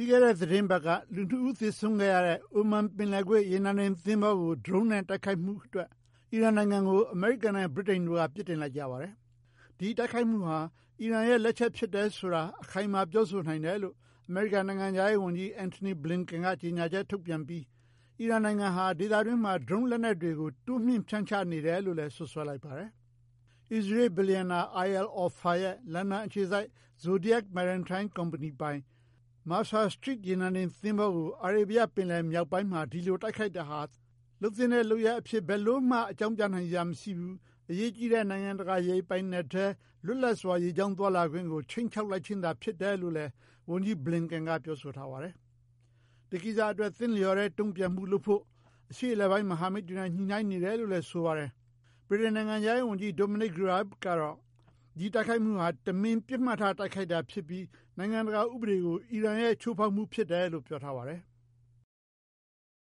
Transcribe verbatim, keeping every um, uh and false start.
ပြီးခဲ့တဲ့သတင်းပတ်ကလူထုဦးသေဆုံးခဲ့ရတဲ့အိုမန်ပင်လယ်ကွေ့ရေနံတင်သင်္ဘောကိုဒရုန်းနဲ့တိုက်ခိုက်မှုအတွက်အီရန်နိုင်ငံကိုအမေရိကန်နဲ့ဗြိတိန်တို့ကပြစ်တင်လိုက်ကြပါတယ်။ဒီတိုက်ခိုက်မှုဟာအီရန်ရဲ့လက်ချက်ဖြစ်တယ်ဆိုတာအခိုင်အမာပြောဆိုနိုင်တယ်လို့အမေရိကန်နိုင်ငံသားရေးဝန်ကြီးအန်တိုနီဘလင်ကန်ကကြေညာချက်ထုတ်ပြန်ပြီးအီရန်နိုင်ငံဟာဒေသတွင်းမှာဒရုန်းလက်နက်တွေကိုတိုးမြှင့်ဖြန့်ချနေတယ်လို့လည်းဆွဆွဲလိုက်ပါတယ်။အစ္စရေးဘီလီယံနာအိုင်အယ်အော်ဖာရဲ့လန်ဒန်အခြေစိုက် Zodiac Maritime Company ပိုင် Mercer Street ရေနံတင်သင်္ဘောကိုအာရေဗျပင်လယ်မြောက်ပိုင်းမှာဒီလိုတိုက်ခိုက်တာဟာလုပ်သင့်တဲ့လုပ်ရပ်အဖြစ်ဘယ်လို့မှအကြောင်းပြနိုင်စရာမရှိဘူး။အရေးကြီးတဲ့နိုင်ငံတကာရေပိုင်နက်ထဲလွတ်လပ်စွာရေကြောင်းသွားလာခွင့်ကိုခြိမ်းခြောက်လိုက်ခြင်းသာဖြစ်တယ်လို့လည်းဝန်ကြီးဘလင်ကန်ကပြောဆိုထားပါတယ်။ဒီကိစ္စအတွက်သင့်လျော်တဲ့တုံ့ပြန်မှုလုပ်ဖို့အရှေ့အလယ်ပိုင်းမဟာမိတ်တွေနဲ့ညှိနှိုင်းနေတယ်လို့လည်းဆိုပါတယ်။ဗြိတိန်နိုင်ငံသားရေးဝန်ကြီးဒိုမနစ်ရာဘ်ကတော့ဒီတိုက်ခိုက်မှုဟာတမင်ပြစ်မှတ်ထားတိုက်ခိုက်တာဖြစ်ပြီးနိုင်ငံတကာဥပဒေကိုအီရန်ရဲ့ချိုးဖောက်မှုဖြစ်တယ်လို့ပြောထားပါတယ်။